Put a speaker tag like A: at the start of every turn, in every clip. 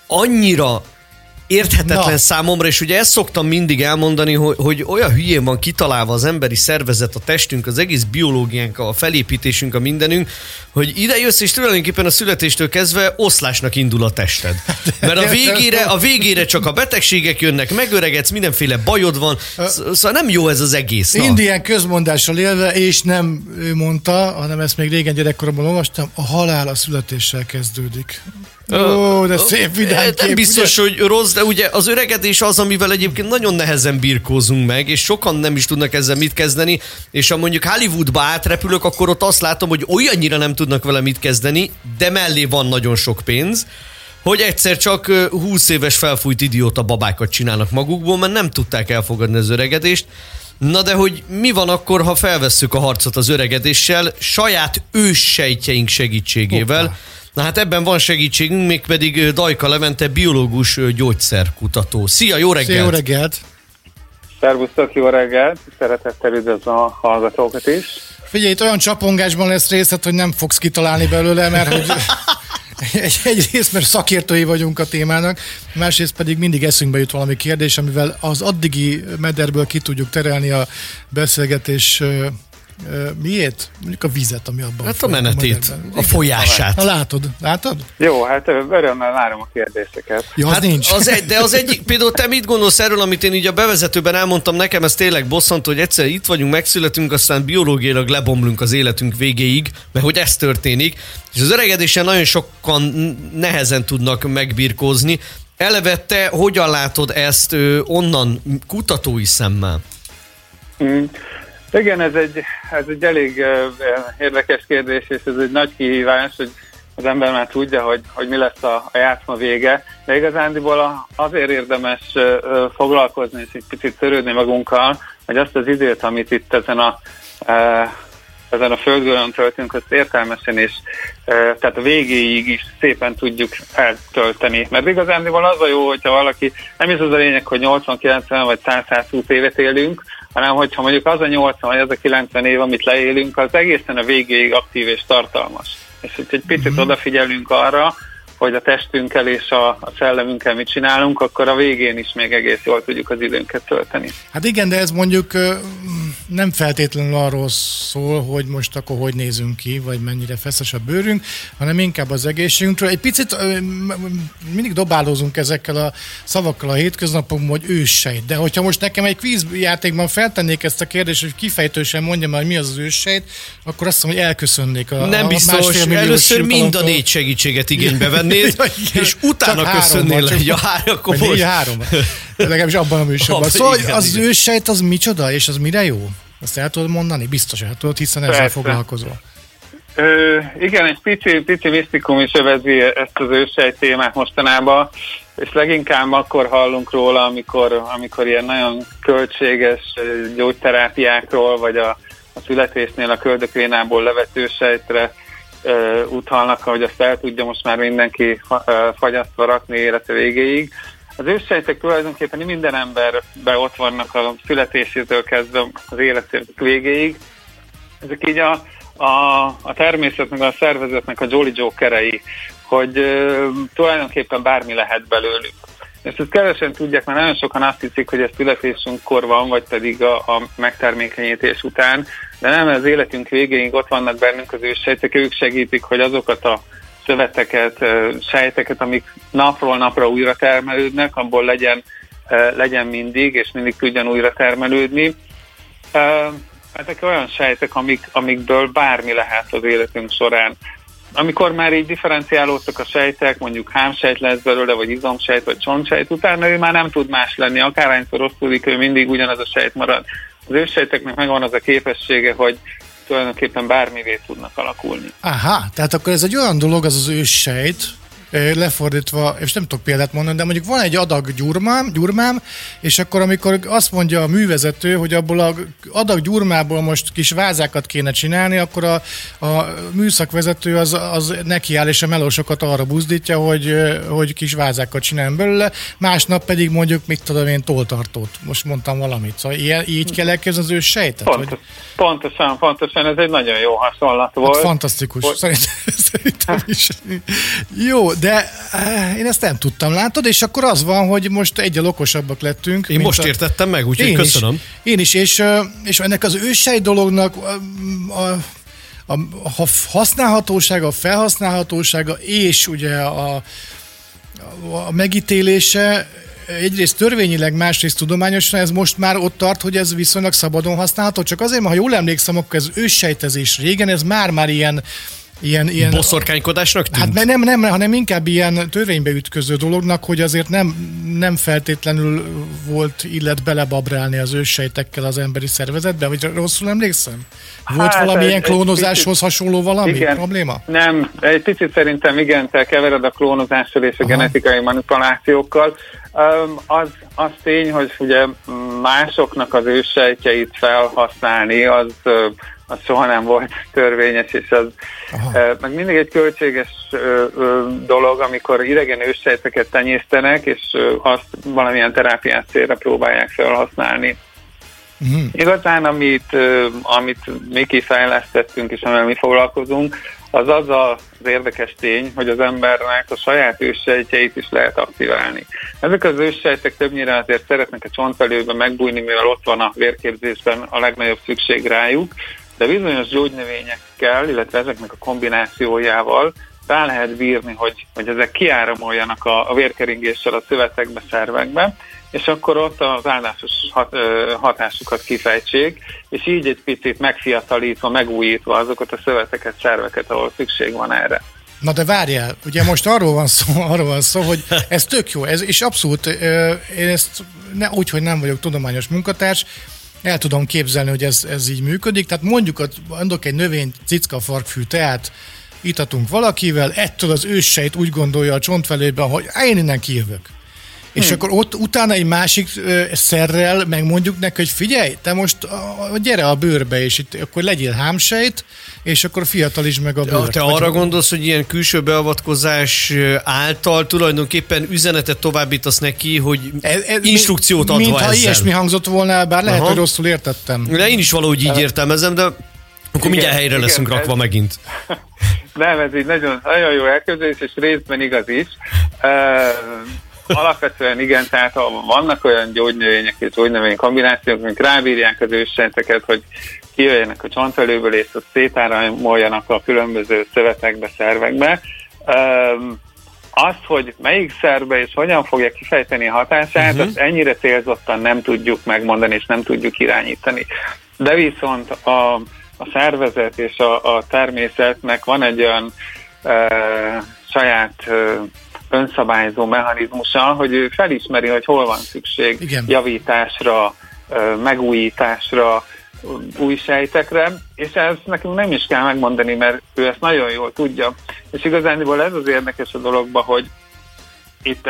A: annyira érthetetlen számomra, és ugye ezt szoktam mindig elmondani, hogy olyan hülyén van kitalálva az emberi szervezet, a testünk, az egész biológiánk, a felépítésünk, a mindenünk, hogy ide jössz, és tulajdonképpen a születéstől kezdve oszlásnak indul a tested. Mert a végére csak a betegségek jönnek, megöregedsz, mindenféle bajod van, szóval nem jó ez az egész.
B: Indián közmondással élve, és nem ő mondta, hanem ezt még régen gyerekkoromban olvastam, a halál a születéssel kezdődik. Ó, de szép vidám kép.
A: Biztos, ugye? Hogy rossz, de ugye az öregedés az, amivel egyébként nagyon nehezen birkózunk meg, és sokan nem is tudnak ezzel mit kezdeni, és ha mondjuk Hollywoodba átrepülök, akkor ott azt látom, hogy olyannyira nem tudnak vele mit kezdeni, de mellé van nagyon sok pénz, hogy egyszer csak 20 éves felfújt idióta babákat csinálnak magukból, mert nem tudták elfogadni az öregedést. Na de hogy mi van akkor, ha felvesszük a harcot az öregedéssel saját őssejtjeink segítségével? Hoppá. Na hát ebben van segítségünk, mégpedig Dajka Levente, biológus gyógyszerkutató. Szia, jó reggelt!
B: Szia, jó reggelt!
C: Szervusztok, jó reggelt! Szeretettel üdvözlöm a hallgatókat is.
B: Figyelj, itt olyan csapongásban lesz részlet, hogy nem fogsz kitalálni belőle, mert hogy egyrészt, mert szakértői vagyunk a témának, másrészt pedig mindig eszünkbe jut valami kérdés, amivel az addigi mederből ki tudjuk terelni a beszélgetés miért? Mondjuk a vizet, ami abban.
A: Hát a menetét, a folyását.
B: Na látod?
C: Jó, hát örömmel várom a kérdéseket.
B: Ja,
A: hát
B: nincs.
A: De az egyik, például te mit gondolsz erről, amit én így a bevezetőben elmondtam, nekem ez tényleg bosszantó, hogy egyszer itt vagyunk, megszületünk, aztán biológiailag lebomlunk az életünk végéig, mert hogy ez történik, és az öregedésen nagyon sokan nehezen tudnak megbirkózni. Eleve te hogyan látod ezt onnan kutatói szemmel?
C: Igen, ez egy elég érdekes kérdés, és ez egy nagy kihívás, hogy az ember már tudja, hogy mi lesz a játszma vége, de igazándiból azért érdemes foglalkozni és egy picit törődni magunkkal, hogy azt az időt, amit itt ezen a földgörön töltünk, azt értelmesen és tehát a végéig is szépen tudjuk eltölteni. Mert igazándiból az a jó, hogyha valaki, nem is az a lényeg, hogy 80-90 vagy 100-120 évet élünk, hanem hogyha mondjuk az a 80 vagy az a 90 év, amit leélünk, az egészen a végéig aktív és tartalmas. És hogy egy picit odafigyelünk arra, hogy a testünkkel és a szellemünkkel mit csinálunk, akkor a végén is még egész jól tudjuk az időnket tölteni.
B: Hát igen, de ez mondjuk nem feltétlenül arról szól, hogy most akkor hogy nézünk ki, vagy mennyire feszes a bőrünk, hanem inkább az egészségünkről. Egy picit mindig dobálózunk ezekkel a szavakkal a hétköznapokban, hogy őssejt. De hogyha most nekem egy kvízjátékban feltennék ezt a kérdést, hogy kifejtősen mondjam el, mi az segítséget, akkor azt mondom, hogy elköszönnék a
A: nem biztos, először mind a 4 segítséget igénybe vennéd, és utána köszönnél le. Ja, akkor most.
B: Három. Legalábbis abban a műsorban. Szóval az őssejt az micsoda, és az mire jó? Azt el tudod mondani? Biztos el tudod, hiszen ezzel foglalkozol.
C: Igen, egy pici misztikum is övezi ezt az őssejt témát mostanában, és leginkább akkor hallunk róla, amikor ilyen nagyon költséges gyógyterápiákról, vagy a születésnél a köldökvénából levett őssejtre utalnak, ahogy azt el tudja most már mindenki fagyasztva rakni élete végéig. Az őssejtek tulajdonképpen minden emberben ott vannak a születésétől kezdve az élet végéig. Ezek így a természetnek, a szervezetnek a Jolly Jokerei, hogy tulajdonképpen bármi lehet belőlük. És ezt kevesen tudják, mert nagyon sokan azt hiszik, hogy ez születésünkkor van, vagy pedig a megtermékenyítés után, de nem, az életünk végéig ott vannak bennünk az őssejtek, ők segítik, hogy azokat a szöveteket, sejteket, amik napról napra újra termelődnek, abból legyen mindig, és mindig tudjan újra termelődni. Ezek olyan sejtek, amikből bármi lehet az életünk során. Amikor már így differenciálódtak a sejtek, mondjuk hámsejt lesz belőle, vagy izomsejt, vagy csontsejt, utána ő már nem tud más lenni, akárhányszor osztódik, ő mindig ugyanaz a sejt marad. Az őssejteknek megvan az a képessége, hogy tulajdonképpen bármivé tudnak alakulni.
B: Aha, tehát akkor ez egy olyan dolog, az őssejt, lefordítva, és nem tudok példát mondani, de mondjuk van egy adag gyurmám, és akkor amikor azt mondja a művezető, hogy abból az adag gyurmából most kis vázákat kéne csinálni, akkor a műszakvezető az nekiáll, és a melósokat arra buzdítja, hogy kis vázákat csináljon belőle, másnap pedig mondjuk, mit tudom én, tolltartót. Most mondtam valamit. Szóval így kell elkezdeni az őssejtet?
C: Pontosan, ez egy nagyon jó hasonlat volt.
B: Hát fantasztikus, szerintem is. Jó, De én ezt nem tudtam, látod? És akkor az van, hogy most egyel okosabbak lettünk.
A: Én most értettem meg, úgyhogy köszönöm.
B: Én is, és ennek az őssej dolognak a használhatósága, a felhasználhatósága és ugye a megítélése egyrészt törvényileg, másrészt tudományosan, ez most már ott tart, hogy ez viszonylag szabadon használható. Csak azért, mert ha jól emlékszem, akkor ez őssejtezés régen, ez már ilyen
A: boszorkánykodásnak tűnt?
B: Hát nem, hanem inkább ilyen törvénybe ütköző dolognak, hogy azért nem feltétlenül volt illet belebabrálni az őssejtekkel az emberi szervezetbe, vagy rosszul emlékszem? Volt valami ilyen klónozáshoz hasonló valami probléma?
C: Nem, egy picit szerintem igen, te kevered a klónozással és a genetikai manipulációkkal. Az tény, hogy ugye másoknak az őssejtjeit felhasználni, az soha nem volt törvényes, és az meg mindig egy költséges dolog, amikor idegen őssejteket tenyésztenek, és azt valamilyen terápiás célra próbálják felhasználni. Igazán, amit mi kifejlesztettünk, és amivel mi foglalkozunk, az az érdekes tény, hogy az embernek a saját őssejtjeit is lehet aktiválni. Ezek az őssejtek többnyire azért szeretnek a csontvelőben megbújni, mivel ott van a vérképzésben a legnagyobb szükség rájuk, de bizonyos gyógynövényekkel, illetve ezeknek a kombinációjával rá lehet bírni, hogy ezek kiáramoljanak a vérkeringéssel a szövetekbe, szervekbe, és akkor ott az áldásos hatásukat kifejtsék, és így egy picit megfiatalítva, megújítva azokat a szöveteket, szerveket, ahol szükség van erre.
B: Na de várjál, ugye most arról van szó, hogy ez tök jó, és abszolút, én ezt úgy, hogy nem vagyok tudományos munkatárs, el tudom képzelni, hogy ez így működik. Tehát mondjuk egy növény cickafarkfű teát itatunk valakivel, ettől az őssejt úgy gondolja a csontvelőben, hogy én innen kijövök. És akkor ott utána egy másik szerrel megmondjuk neki, hogy figyelj, te most gyere a bőrbe, és itt akkor legyél hámsejt, és akkor fiatalítsd meg a bőrt.
A: Te arra gondolsz, hogy ilyen külső beavatkozás által tulajdonképpen üzenetet továbbítasz neki, hogy instrukciót adva
B: mintha
A: ezzel.
B: ilyesmi hangzott volna, bár lehet, hogy rosszul értettem.
A: De én is valahogy így értelmezem, de akkor mindjárt helyre leszünk rakva megint.
C: Nem, ez így nagyon, nagyon jó elképzelés, és részben igaz is. Alapvetően igen, tehát vannak olyan gyógynövények és gyógynövény kombinációk, amik rábírják az őssejteket, hogy kijöjjenek a csontvelőből, és ott szétáramoljanak a különböző szövetekbe, szervekbe. Az, hogy melyik szervbe és hogyan fogja kifejteni a hatását, azt ennyire célzottan nem tudjuk megmondani, és nem tudjuk irányítani. De viszont a szervezet és a természetnek van egy olyan saját önszabályzó mechanizmusa, hogy ő felismeri, hogy hol van szükség javításra, megújításra, új sejtekre, és ezt nekünk nem is kell megmondani, mert ő ezt nagyon jól tudja. És igazániból ez az érdekes a dologban, hogy itt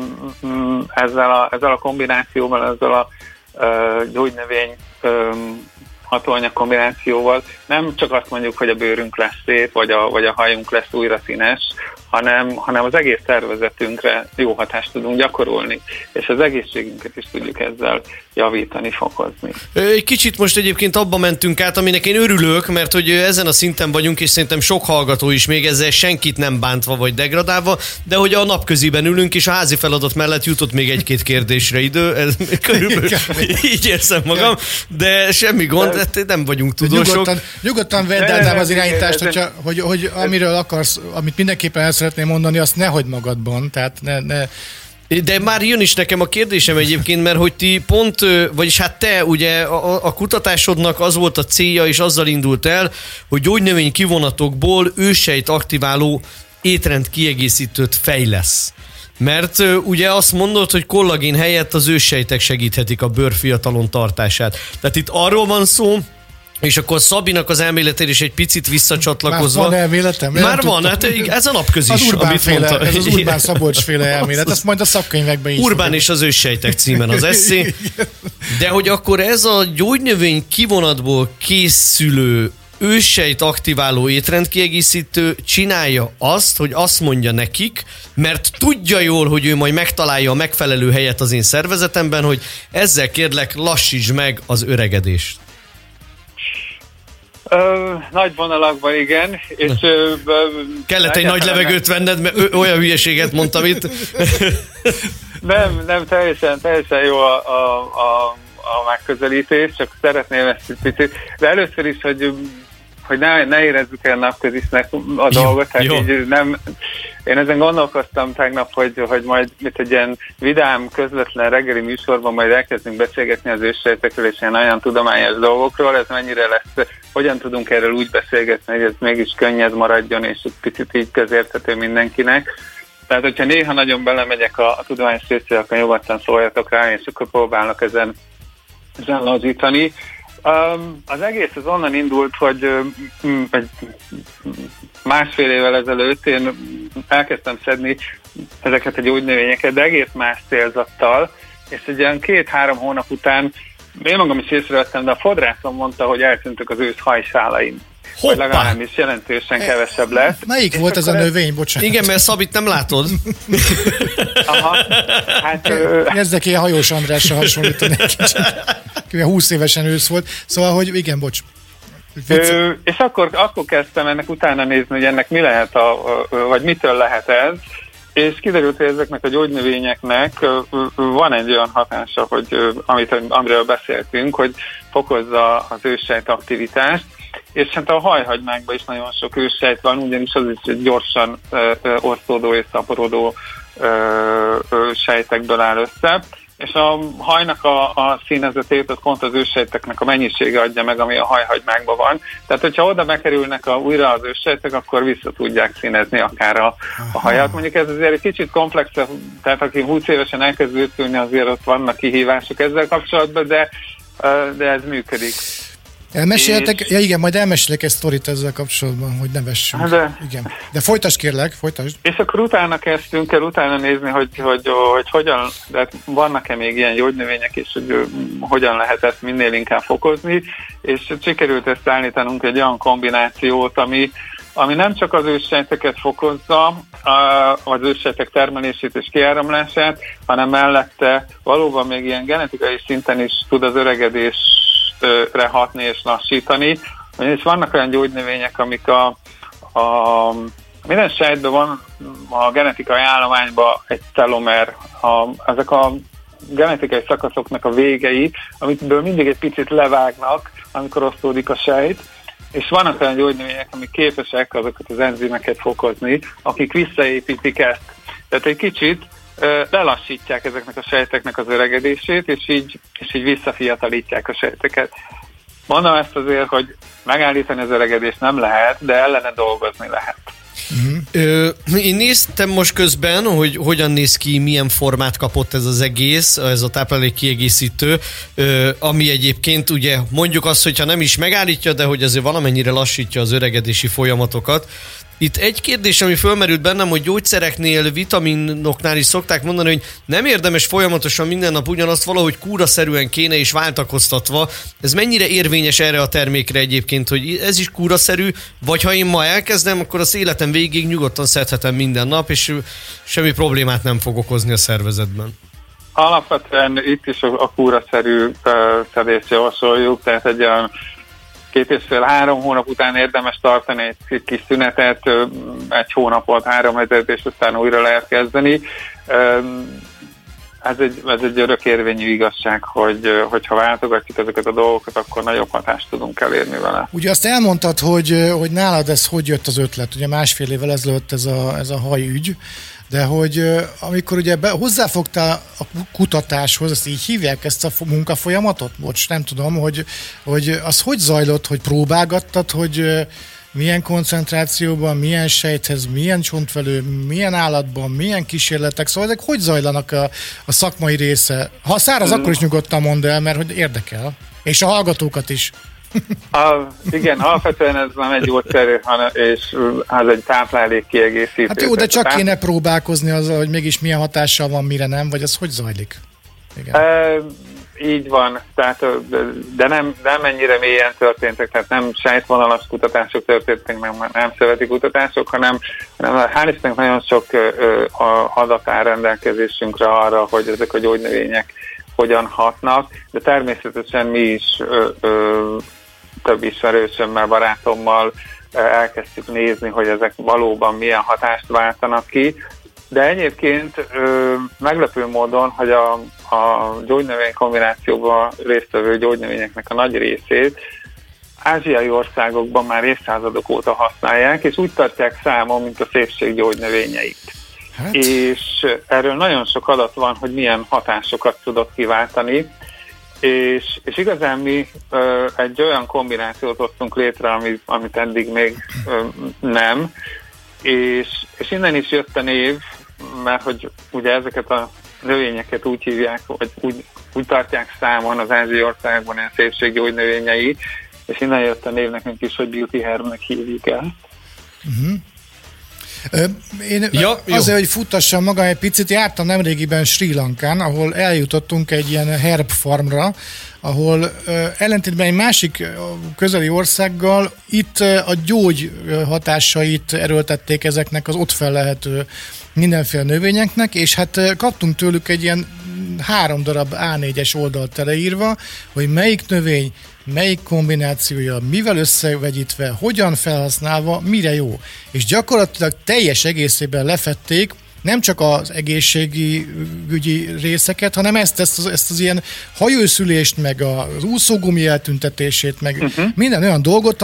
C: ezzel a kombinációval, ezzel a gyógynövény hatóanyag kombinációval nem csak azt mondjuk, hogy a bőrünk lesz szép, vagy a hajunk lesz újra színes, hanem az egész szervezetünkre jó hatást tudunk gyakorolni, és az egészségünket is tudjuk ezzel javítani, fokozni.
A: Egy kicsit most egyébként abba mentünk át, aminek én örülök, mert hogy ezen a szinten vagyunk, és szerintem sok hallgató is még ezzel senkit nem bántva vagy degradálva, de hogy a napköziben ülünk, és a házi feladat mellett jutott még egy-két kérdésre idő, ez körülbelül így érzem magam, de semmi gond, nem vagyunk tudósok.
B: Nyugodtan vedd át az irányítást, hogy amiről akarsz, amit mindenképpen el szeretném mondani, azt nehogy magadban, tehát ne.
A: De már jön is nekem a kérdésem egyébként, mert hogy ti pont, vagyis hát te ugye a kutatásodnak az volt a célja, és azzal indult el, hogy gyógynövény kivonatokból őssejt aktiváló étrend kiegészítőt fejlesz. Mert ugye azt mondod, hogy kollagén helyett az őssejtek segíthetik a bőr fiatalon tartását. Tehát itt arról van szó, és akkor Szabinak az elméletére is egy picit visszacsatlakozva.
B: Már van elméletem?
A: Már van, hát ez a napközi is, amit mondta.
B: Ez az Urbán Szabolcs-féle elmélet, ezt majd a szakkönyvekben is.
A: Urbán és az őssejtek címen az esszé. De hogy akkor ez a gyógynövény kivonatból készülő őssejt aktiváló étrendkiegészítő csinálja azt, hogy azt mondja nekik, mert tudja jól, hogy ő majd megtalálja a megfelelő helyet az én szervezetemben, hogy ezzel kérlek lassítsd meg az öregedést.
C: Nagy vonalakban igen, és...
A: Kellett egy nagy levegőt venned, mert olyan hülyeséget mondtam itt.
C: Nem, teljesen jó a megközelítés, csak szeretném ezt egy picit. De először is, hogy ne érezzük el napközisnek a dolgot, tehát így nem... Én ezen gondolkoztam tegnap, hogy majd egy ilyen vidám, közvetlen reggeli műsorban majd elkezdünk beszélgetni az őssejtekről és ilyen nagyon tudományos dolgokról, ez mennyire lesz, hogyan tudunk erről úgy beszélgetni, hogy ez mégis könnyed maradjon, és egy picit így közérthető mindenkinek. Tehát, hogyha néha nagyon belemegyek a tudományos részre, akkor nyugodtan szóljatok rá, és akkor próbálok ezen lazítani. Az egész az onnan indult, hogy másfél évvel ezelőtt én elkezdtem szedni ezeket a gyógynövényeket, de egész más célzattal, és egy ilyen 2-3 hónap után én magam is észrevettem, de a fodrászom mondta, hogy eltűntek az ősz hajszálaim. Vagy legalábbis jelentősen kevesebb lett.
B: Melyik volt ez a növény, bocsánat?
A: Igen, mert Szabit nem látod.
C: Aha, hát...
B: Kezdek ilyen Hajós Andrásra hasonlítani egy kicsit. 20 évesen ősz volt. Szóval, hogy igen, bocs.
C: És akkor kezdtem ennek utána nézni, hogy ennek mi lehet, vagy mitől lehet ez, és kiderült, hogy ezeknek a gyógynövényeknek van egy olyan hatása, hogy amiről beszéltünk, hogy fokozza az őssejt aktivitást, és hát a hajhagymákban is nagyon sok őssejt van, ugyanis az is egy gyorsan osztódó és szaporodó sejtekből áll össze, és a hajnak a színezetét az pont az őssejteknek a mennyisége adja meg, ami a hajhagymákban van. Tehát, hogyha oda bekerülnek újra az őssejtek, akkor vissza tudják színezni akár a hajat. Mondjuk ez azért egy kicsit komplexebb, tehát aki 20 évesen elkezd őszülni, azért ott vannak kihívások ezzel kapcsolatban, de ez működik.
B: Elmeséltek? Ja igen, majd elmesélek egy sztorit ezzel kapcsolatban, hogy ne vessünk. Igen. De folytasd kérlek, folytasd.
C: És akkor utána kezdtünk el utána nézni, hogy hogyan, de vannak-e még ilyen gyógynövények, és hogy hogyan lehet ezt minél inkább fokozni, és sikerült ezt állítanunk egy olyan kombinációt, ami nem csak az őssejteket fokozza, az őssejtek termelését és kiáramlását, hanem mellette valóban még ilyen genetikai szinten is tud az öregedésre hatni és lassítani. És vannak olyan gyógynövények, amik minden sejtben van a genetikai állományban egy telomer, ezek a genetikai szakaszoknak a végei, amikből mindig egy picit levágnak, amikor osztódik a sejt, és vannak olyan gyógynövények, amik képesek azokat az enzimeket fokozni, akik visszaépítik ezt. Tehát egy kicsit lelassítják ezeknek a sejteknek az öregedését, és így visszafiatalítják a sejteket. Mondom ezt azért, hogy megállítani az öregedést nem lehet, de ellene dolgozni lehet.
A: Én néztem most közben, hogy hogyan néz ki, milyen formát kapott ez az egész, ez a táplálékkiegészítő, ami egyébként ugye mondjuk azt, hogyha nem is megállítja, de hogy azért valamennyire lassítja az öregedési folyamatokat. Itt egy kérdés, ami fölmerült bennem, hogy gyógyszereknél, vitaminoknál is szokták mondani, hogy nem érdemes folyamatosan minden nap ugyanazt, valahogy kúraszerűen kéne és váltakoztatva. Ez mennyire érvényes erre a termékre egyébként, hogy ez is kúraszerű, vagy ha én ma elkezdem, akkor az életem végig nyugodtan szedhetem minden nap, és semmi problémát nem fog okozni a szervezetben.
C: Alapvetően itt is a kúraszerű szedést javasoljuk, tehát egy olyan 2,5-3 hónap után érdemes tartani egy kis szünetet, 1 hónapot, 3 hetet, és aztán újra lehet kezdeni. Ez egy örökérvényű igazság, hogyha váltogatjuk ezeket a dolgokat, akkor nagyobb hatást tudunk elérni vele.
B: Ugye azt elmondtad, hogy nálad ez hogy jött az ötlet? Ugye másfél évvel ezelőtt ez a hajügy, de hogy amikor ugye hozzáfogtál a kutatáshoz, ezt így hívják ezt a munkafolyamatot? Bocs, nem tudom, hogy az hogy zajlott, hogy próbálgattad, hogy milyen koncentrációban, milyen sejthez, milyen csontvelő, milyen állatban, milyen kísérletek, szóval ezek hogy zajlanak a szakmai része? Ha száraz, akkor is nyugodtan mondd el, mert hogy érdekel. És a hallgatókat is.
C: Igen, alapvetően ez nem egy gyógyszer, és ez egy táplálékkiegészítő.
B: Hát jó, de csak kéne próbálkozni azzal, hogy mégis milyen hatással van, mire nem, vagy az hogy zajlik? Igen.
C: Így van, tehát, de nem ennyire mélyen történtek, tehát nem sejtvonalas kutatások történtek, nem szöveti kutatások, hanem hál' Istennek nagyon sok adat áll rendelkezésünkre arra, hogy ezek a gyógynövények hogyan hatnak, de természetesen mi is több ismerősömmel, barátommal elkezdtük nézni, hogy ezek valóban milyen hatást váltanak ki. De egyébként meglepő módon, hogy a gyógynövény kombinációban résztvevő gyógynövényeknek a nagy részét ázsiai országokban már évszázadok óta használják, és úgy tartják számon, mint a szépség gyógynövényeit. Hát. És erről nagyon sok adat van, hogy milyen hatásokat tudok kiváltani, és igazán mi egy olyan kombinációt hoztunk létre, amit eddig még nem, és innen is jött a név, mert hogy ugye ezeket a növényeket úgy hívják, vagy úgy tartják számon az ázsiai országban ilyen szépséggyógynövényei, és innen jött a név nekünk is, hogy Beauty Herbnek hívjuk el.
B: Uh-huh. Én azért, hogy futtassam magam egy picit, jártam nemrégiben Sri Lankán, ahol eljutottunk egy ilyen herb farmra, ahol ellentétben egy másik közeli országgal itt a gyógy hatásait erőltették ezeknek az ott fellelhető mindenféle növényeknek, és hát kaptunk tőlük egy ilyen 3 darab A4-es oldalt teleírva, hogy melyik növény, melyik kombinációja, mivel összevegyítve, hogyan felhasználva, mire jó. És gyakorlatilag teljes egészében lefették nem csak az egészségügyi részeket, hanem ezt az ilyen hajószülést, meg az úszógumi eltüntetését, meg minden olyan dolgot,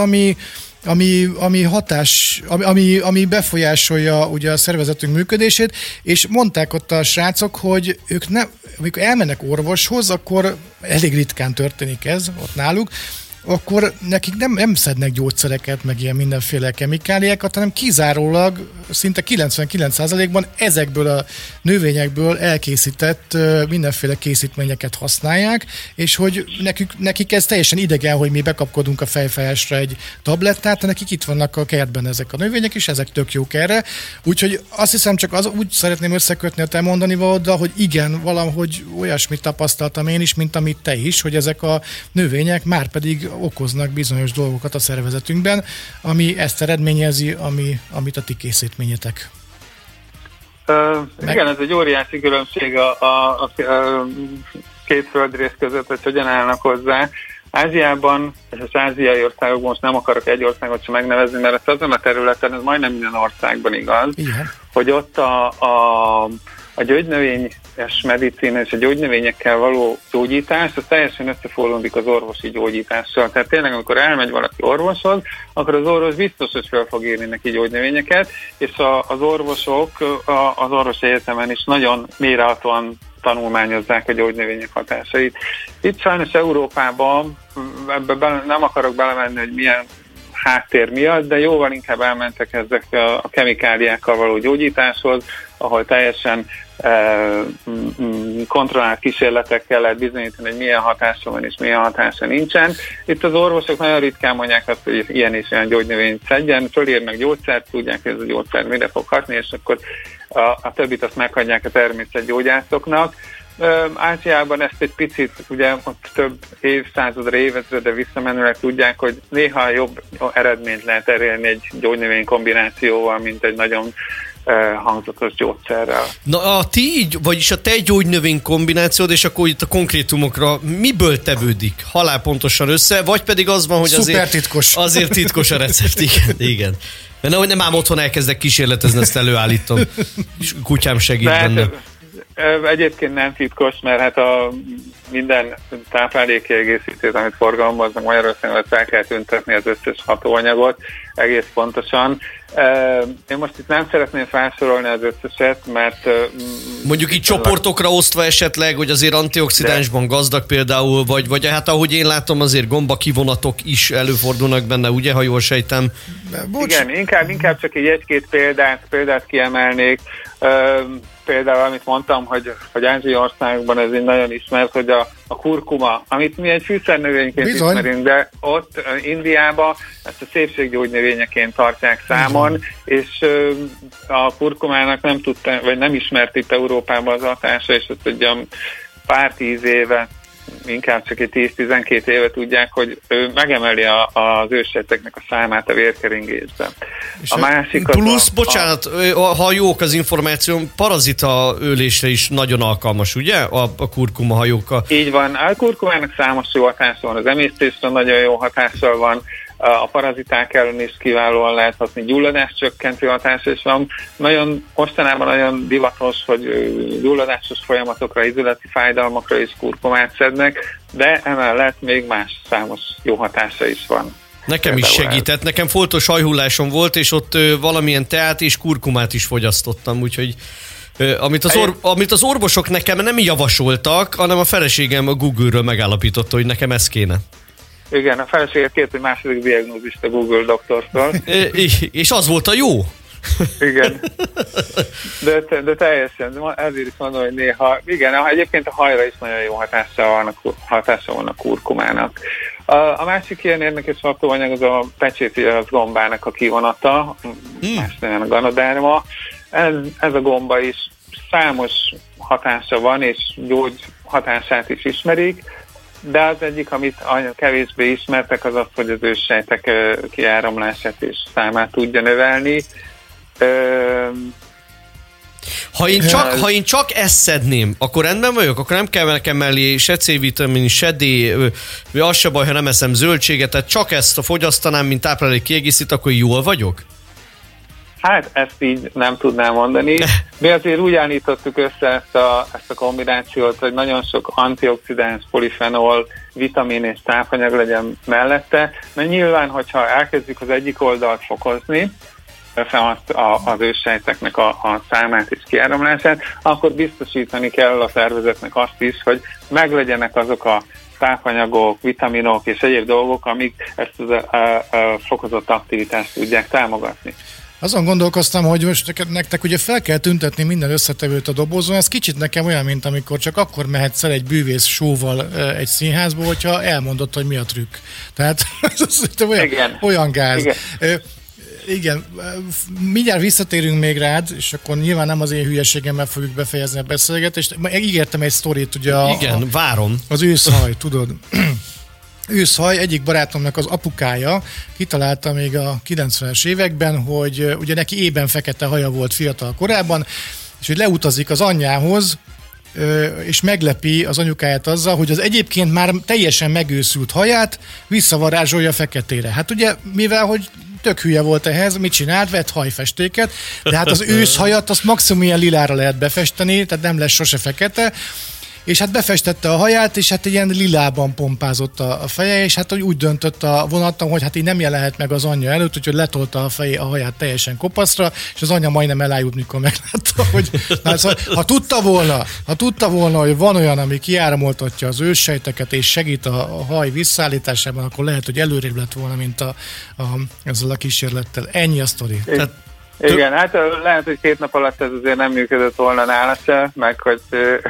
B: ami befolyásolja ugye a szervezetünk működését, és mondták ott a srácok, hogy ők amikor elmennek orvoshoz, akkor elég ritkán történik ez ott náluk, akkor nekik nem szednek gyógyszereket, meg ilyen mindenféle kemikáliákat, hanem kizárólag szinte 99%-ban ezekből a növényekből elkészített mindenféle készítményeket használják, és hogy nekik ez teljesen idegen, hogy mi bekapkodunk a fejfájásra egy tablettát, nekik itt vannak a kertben ezek a növények, és ezek tök jók erre. Úgyhogy azt hiszem, csak úgy szeretném összekötni a te mondani valahogy, hogy igen, valahogy olyasmit tapasztaltam én is, mint amit te is, hogy ezek a növények már pedig okoznak bizonyos dolgokat a szervezetünkben, ami ezt eredményezi, amit a ti készítményetek.
C: Igen, ez egy óriási különbség a két földrész között, hogy hogyan állnak hozzá. Ázsiában, és az ázsiai országokban, most nem akarok egy országot sem megnevezni, mert azon a területen, ez majdnem minden országban igaz, igen, hogy ott a gyógynövényes medicina és a gyógynövényekkel való gyógyítás, az teljesen összefonódik az orvosi gyógyítással. Tehát tényleg, amikor elmegy valaki orvoshoz, akkor az orvos biztos, hogy fel fog írni neki gyógynövényeket, és az orvosok az orvosi egyetemen is nagyon mélyrehatóan tanulmányozzák a gyógynövények hatásait. Itt sajnos Európában, ebbe nem akarok belemenni, hogy milyen háttér miatt, de jóval inkább elmentek ezek a kemikáliákkal való gyógyításhoz, ahol teljesen kontrollált kísérletekkel lehet bizonyítani, hogy milyen hatása van és milyen hatása nincsen. Itt az orvosok nagyon ritkán mondják azt, hogy ilyen és olyan gyógynövényt szedjen, fölírnak gyógyszert, tudják, hogy ez a gyógyszer mire fog hatni, és akkor a többit azt meghagyják a természetgyógyászoknak. Ázsiában ezt egy picit, ugye ott több évszázadra, évezredre visszamenőleg tudják, hogy néha jobb eredményt lehet elérni egy gyógynövény kombinációval, mint egy nagyon hangzatos gyógyszerrel.
A: Na vagyis a te gyógynövény kombinációd, és akkor itt a konkrétumokra miből tevődik? Halálpontosan össze, vagy pedig az van, hogy azért titkos a recept, igen. Mert nehogy nem ám otthon elkezdek kísérletezni, ezt előállítom. És kutyám segít benne.
C: Egyébként nem titkos, mert hát minden táplálékkiegészítőt, amit forgalmaznak Magyarországon, fel kell tüntetni az összes hatóanyagot egész pontosan. Én most itt nem szeretném felsorolni az összeset, mert...
A: Mondjuk így csoportokra osztva esetleg, hogy azért antioxidánsban gazdag például, vagy hát ahogy én látom, azért gombakivonatok is előfordulnak benne, ugye, ha jól sejtem?
C: Igen, inkább csak egy-két példát kiemelnék. Például, amit mondtam, hogy ázsiai országokban ez így nagyon ismert, hogy a kurkuma, amit mi egy fűszernövényként ismerünk, de ott Indiában ezt a szépséggyógynövényeként tartják számon, és a kurkumának nem ismert itt Európában az hatása, és ott ugye pár 10 éve, inkább csak egy 10-12 éve tudják, hogy ő megemeli az őssejteknek a számát a vérkeringésben.
B: És
C: A másik
A: plusz, bocsánat, ha jók az információ, parazita ölésre is nagyon alkalmas, ugye? A kurkuma hajókkal.
C: Így van, a kurkumának számos jó hatása van, az emésztésre nagyon jó hatással van, a paraziták ellen is kiválóan lehet használni, gyulladáscsökkentő hatása is van. Mostanában nagyon divatos, hogy gyulladásos folyamatokra, izületi fájdalmakra is kurkumát szednek, de emellett még más számos jó hatása is van.
A: Nekem is segített, nekem foltos hajhullásom volt, és ott valamilyen teát és kurkumát is fogyasztottam, úgyhogy amit az orvosok nekem nem javasoltak, hanem a feleségem a Google-ről megállapította, hogy nekem ez kéne.
C: Igen, a feleséget kért egy második diagnózist a Google doktortól.
A: És az volt a jó?
C: Igen. De teljesen, ezért is mondom, hogy néha, igen, egyébként a hajra is nagyon jó hatása van a kurkumának. A másik ilyen érdekes hatóanyag az a pecséti gombának a kivonata, más nevén a ganoderma. Ez a gomba is számos hatása van, és gyógy hatását is ismerik, de az egyik, amit kevésbé ismertek, az az, hogy az őssejtek kiáramlását és számát tudja növelni.
A: Ha én csak ezt szedném, akkor rendben vagyok? Akkor nem kell nekem mellé se C-vitamin, se D, az se baj, ha nem eszem zöldséget, tehát csak ezt a fogyasztanám, mint táplálék kiegészít, akkor jól vagyok?
C: Hát ezt így nem tudnám mondani. Mi azért úgy állítottuk össze ezt a kombinációt, hogy nagyon sok antioxidáns, polifenol, vitamin és tápanyag legyen mellette, mert nyilván, hogyha elkezdjük az egyik oldalt fokozni, az őssejteknek a számát és kiáramlását, akkor biztosítani kell a szervezetnek azt is, hogy meglegyenek azok a tápanyagok, vitaminok és egyéb dolgok, amik ezt a fokozott aktivitást tudják támogatni.
B: Azon gondolkoztam, hogy most nektek ugye fel kell tüntetni minden összetevőt a dobozon, ez kicsit nekem olyan, mint amikor csak akkor mehetsz el egy bűvész show-val egy színházba, hogyha elmondod, hogy mi a trükk. Tehát ez olyan gáz. Igen, mindjárt visszatérünk még rád, és akkor nyilván nem az én hülyeségemmel fogjuk befejezni a beszélgetést. Ígértem egy sztorit, ugye
A: várom.
B: Az őszhaj, tudod. Őszhaj, egyik barátomnak az apukája kitalálta még a 90-es években, hogy ugye neki ében fekete haja volt fiatal korában, és hogy leutazik az anyjához, és meglepi az anyukáját azzal, hogy az egyébként már teljesen megőszült haját visszavarázsolja feketére. Hát ugye, mivel hogy tök hülye volt ehhez, mit csinált? Vett hajfestéket, de hát az őszhajat azt maximum ilyen lilára lehet befesteni, tehát nem lesz sose fekete, és hát befestette a haját, és hát ilyen lilában pompázott a feje, és hát úgy döntött a vonaton, hogy hát így nem jelenhet meg az anyja előtt, úgyhogy letolta a haját teljesen kopaszra, és az anyja majdnem elájult, mikor meglátta, hogy szóval, ha tudta volna, hogy van olyan, ami kiáramoltatja az őssejteket, és segít a haj visszaállításában, akkor lehet, hogy előrébb lett volna, mint ezzel a kísérlettel. Ennyi a sztori.
C: Igen, hát lehet, hogy 2 nap alatt ez azért nem működött volna nála se, meg hogy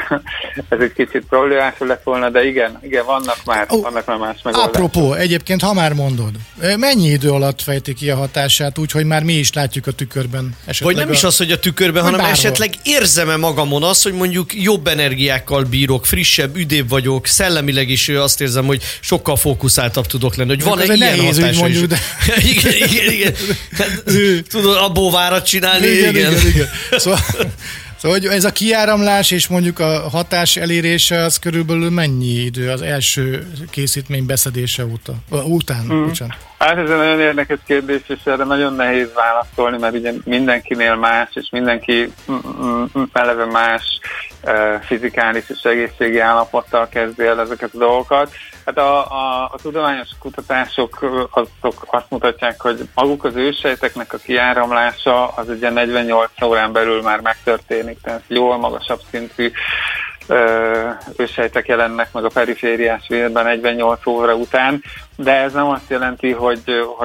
C: ez egy kicsit problémás lett volna, de igen, vannak már más megoldások.
B: Apropó, egyébként, ha már mondod, mennyi idő alatt fejti ki a hatását, úgyhogy már mi is látjuk a tükörben?
A: Vagy nem is az, hogy a tükörben, hanem bárhol. Esetleg érzem-e magamon azt, hogy mondjuk jobb energiákkal bírok, frissebb, üdébb vagyok, szellemileg is azt érzem, hogy sokkal fókuszáltabb tudok lenni, hogy van egy ilyen hatása is. De... igen. Tudod, abból várat csinálni, igen.
B: Szóval hogy ez a kiáramlás és mondjuk a hatás elérése az körülbelül mennyi idő az első készítmény beszedése után?
C: Hát ez egy nagyon érdekes kérdés, és erre nagyon nehéz válaszolni, mert ugye mindenkinél más, és mindenki eleve más fizikális és egészségi állapottal kezdi el ezeket a dolgokat. Hát a tudományos kutatások azok azt mutatják, hogy maguk az őssejteknek a kiáramlása az ugye 48 órán belül már megtörténik, tehát jól magasabb szintű őssejtek jelennek meg a perifériás vérben 48 óra után, de ez nem azt jelenti, hogy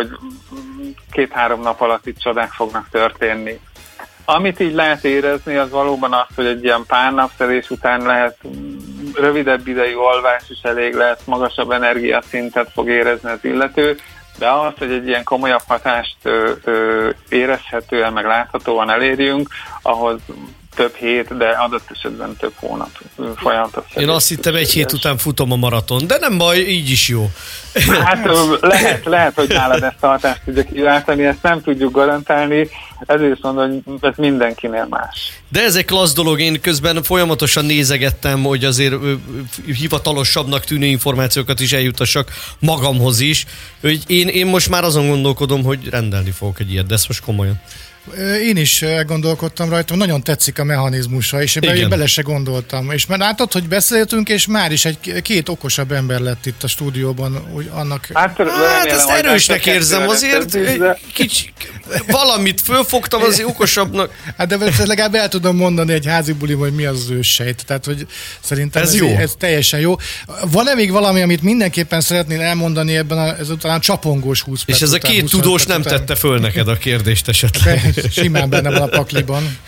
C: 2-3 nap alatt itt csodák fognak történni. Amit így lehet érezni, az valóban az, hogy egy ilyen pár napszedés után lehet rövidebb idejű alvás is elég lesz, magasabb energiaszintet fog érezni az illető, de az, hogy egy ilyen komolyabb hatást érezhetően, meg láthatóan elérjünk, ahhoz több hét, de adott esetben több hónap folyamatos.
A: Én azt hittem, egy hét után futom a maraton, de nem baj, így is jó.
C: Hát lehet, hogy nálad ezt a hatást tudja kiváltani, ezt nem tudjuk garantálni, ezért mondom, hogy ez mindenkinél más.
A: De ez egy klassz dolog, én közben folyamatosan nézegettem, hogy azért hivatalosabbnak tűnő információkat is eljutassak magamhoz is. Én most már azon gondolkodom, hogy rendelni fogok egy ilyet, de ezt most komolyan.
B: Én is gondolkodtam rajta, nagyon tetszik a mechanizmusa, és ebben bele se gondoltam. És már látod, hogy beszéltünk, és már is két okosabb ember lett itt a stúdióban. Úgy annak...
A: Hát ezt erősnek érzem, azért kicsi, valamit fölfogtam, azért okosabbnak.
B: Hát de legalább el tudom mondani egy házi bulim, hogy mi az őssejt. Tehát, hogy szerintem ez teljesen jó. Van-e még valami, amit mindenképpen szeretnél elmondani ebben ezután a csapongós 20 perc?
A: És ez a két tudós nem tette föl neked a kérdést esetleg?
B: Simán benne van a pakliban.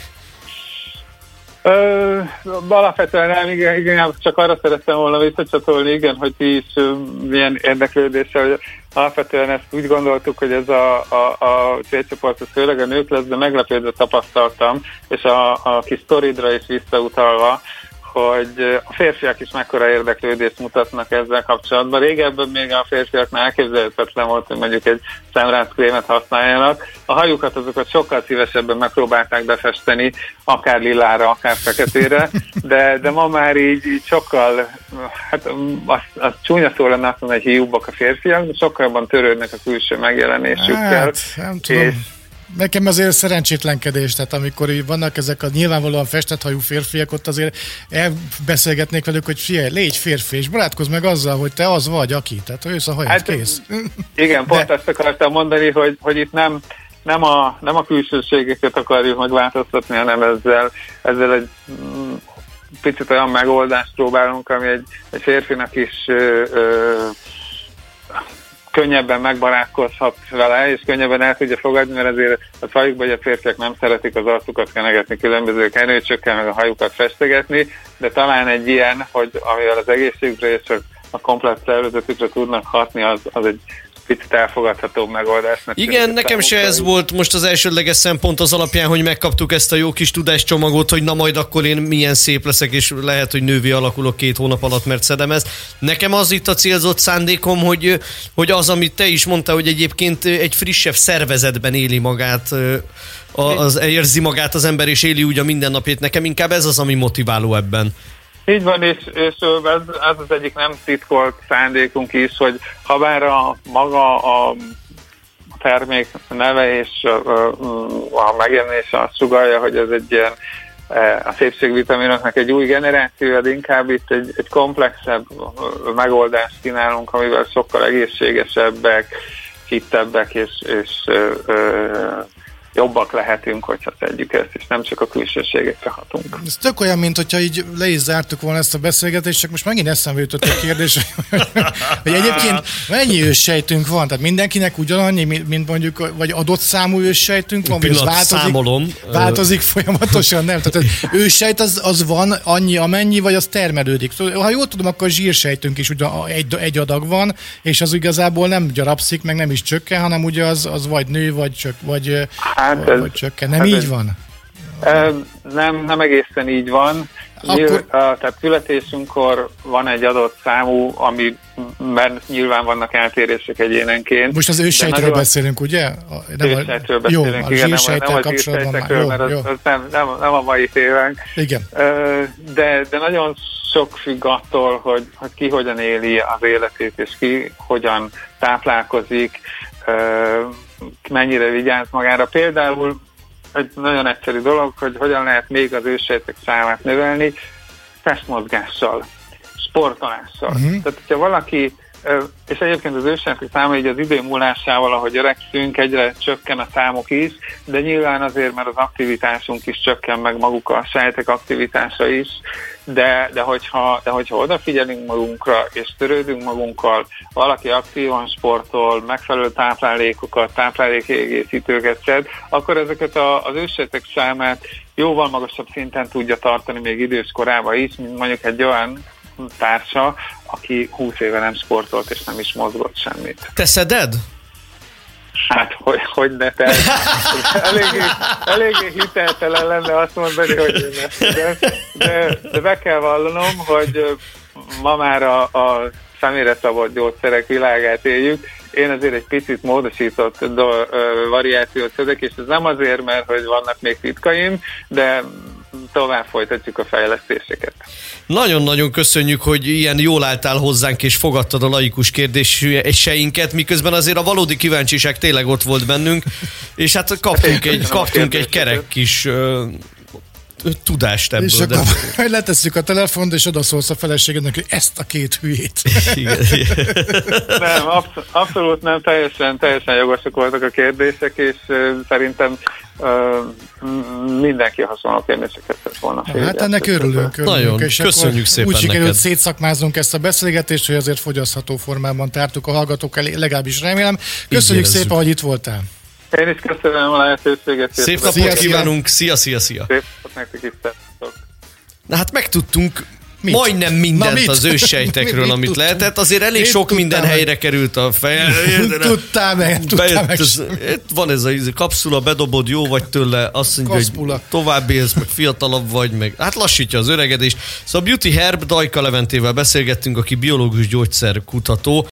C: Alapvetően nem, igen, csak arra szerettem volna visszacsatolni, igen, hogy ti is milyen érdeklődéssel, hogy alapvetően ezt úgy gondoltuk, hogy ez a célcsoport, főleg a nők lesz, de meglepődve tapasztaltam, és a kis sztoridra is visszautalva, hogy a férfiak is mekkora érdeklődést mutatnak ezzel kapcsolatban. Régebben még a férfiaknál elképzelhetetlen volt, hogy mondjuk egy szemráckrémet használjanak. A hajukat azokat sokkal szívesebben megpróbálták befesteni, akár lilára, akár feketére, de ma már így sokkal, hát az csúnya szó lenne azt mondani, hogy hiúbbak a férfiak, de sokkal jobban törődnek a külső megjelenésükkel.
B: Hát, nem tudom. Nekem azért szerencsétlenkedés, tehát amikor vannak ezek a nyilvánvalóan festett hajú férfiak, ott azért elbeszélgetnék velük, hogy figyelj, légy férfi, és barátkozz meg azzal, hogy te az vagy, aki. Tehát ősz a hajat, hát, kész.
C: Igen, pont ezt akartam mondani, hogy itt nem a külsőségeket akarjuk megváltoztatni, hanem ezzel egy picit olyan megoldást próbálunk, ami egy férfinak is könnyebben megbarátkozhat vele, és könnyebben el tudja fogadni, mert azért a hajukban, hogy a férfiak nem szeretik az arcukat kenegetni különböző kenőcsökkel, meg a hajukat festegetni, de talán egy ilyen, hogy amivel az egészségükre és a komplett szervezetükre tudnak hatni, az egy picit elfogadhatóbb megoldásnak.
A: Igen, nekem se ez volt most az elsődleges szempont az alapján, hogy megkaptuk ezt a jó kis tudáscsomagot, hogy na majd akkor én milyen szép leszek, és lehet, hogy nővé alakulok 2 hónap alatt, mert szedem ezt. Nekem az itt a célzott szándékom, hogy az, amit te is mondtál, hogy egyébként egy frissebb szervezetben éli magát, érzi magát az ember, és éli úgy a mindennapjét. Nekem inkább ez az, ami motiváló ebben.
C: Így van, és ez az egyik nem titkolt szándékunk is, hogy habár maga a termék neve és a megjelenése azt sugallja, hogy ez egy ilyen a szépségvitaminoknak egy új generáció, de inkább itt egy komplexebb megoldást kínálunk, amivel sokkal egészségesebbek, fittebbek és jobbak lehetünk, hogyha szedjük ezt, és nem csak a külsőségekre hatunk.
B: Ez tök olyan, mint hogyha így le is zártuk volna ezt a beszélgetést, csak most megint eszembe jutott a kérdés, hogy egyébként mennyi őssejtünk van? Tehát mindenkinek ugyanannyi, mint mondjuk, vagy adott számú őssejtünk van, vagy változik folyamatosan, nem? Tehát az őssejt az van annyi, amennyi, vagy az termelődik. Ha jól tudom, akkor zsírsejtünk is ugyan egy adag van, és az igazából nem gyarapszik, meg nem is csökken, hanem ugye az vagy nő, vagy csökken. Nem így van?
C: Nem egészen így van. Tehát születésünkkor van egy adott számú, amiben nyilván vannak eltérések egyénenként.
B: Most az őssejtről beszélünk, ugye?
C: Őssejtről beszélünk, igen, nem a zsírsejtekről, mert az nem a mai tévánk.
B: Igen.
C: De nagyon sok függ attól, hogy ki hogyan éli az életét, és ki hogyan táplálkozik, mennyire vigyáz magára. Például egy nagyon egyszerű dolog, hogy hogyan lehet még az őssejtek számát növelni, testmozgással, sportolással. Tehát, hogyha valaki, és egyébként az őssejtek száma így az idő múlásával, ahogy öregszünk, egyre csökken a számok is, de nyilván azért, mert az aktivitásunk is csökken, meg maguk a sejtek aktivitása is, de hogyha odafigyelünk magunkra, és törődünk magunkkal, valaki aktívan sportol, megfelelő táplálékokat, táplálékkiegészítőket szed, akkor ezeket az őssejtek számát jóval magasabb szinten tudja tartani még idős korában is, mint mondjuk egy olyan társa, aki 20 éve nem sportolt és nem is mozgott semmit.
A: Te szeded?
C: Hát, hogy ne, tehát eléggé hiteltelen lenne azt mondani, hogy de be kell vallanom, hogy ma már a személyre szabott gyógyszerek világát éljük. Én azért egy picit módosított variációt szedek, és ez nem azért, mert hogy vannak még titkaim, de tovább folytatjuk a fejlesztéseket.
A: Nagyon-nagyon köszönjük, hogy ilyen jól álltál hozzánk, és fogadtad a laikus kérdéseinket, miközben azért a valódi kíváncsiság tényleg ott volt bennünk, és hát kaptunk egy kerek kis tudást ebből.
B: És akkor letesszük a telefont, és odaszólsz a feleségednek, hogy ezt a két hülyét.
A: Igen.
C: Nem, abszolút nem, teljesen jogosak voltak a kérdések, és szerintem mindenki hasonló kérdéseket tett volna.
B: Hát ennek örülünk.
A: Nagyon, és köszönjük szépen
B: úgy sikerült
A: neked.
B: szétszakmáznunk ezt a beszélgetést, hogy azért fogyasztható formában tártuk a hallgatók elé, legalábbis remélem. Köszönjük szépen, hogy itt voltál.
C: Én is köszönöm a lehetőséget.
A: Szép napot kívánunk, szia!
C: Szép napot nektek is, szeretnék.
A: Na hát megtudtunk majdnem mindent az őssejtekről, amit lehetett. Azért elég sok minden helyre került a fejre.
B: Tudtál meg.
A: Van ez a kapszula, bedobod, jó vagy tőle, azt mondja, hogy tovább élsz, meg fiatalabb vagy, meg hát lassítja az öregedést. Szóval Beauty Herb Dajka Leventével beszélgettünk, aki biológus gyógyszerkutató.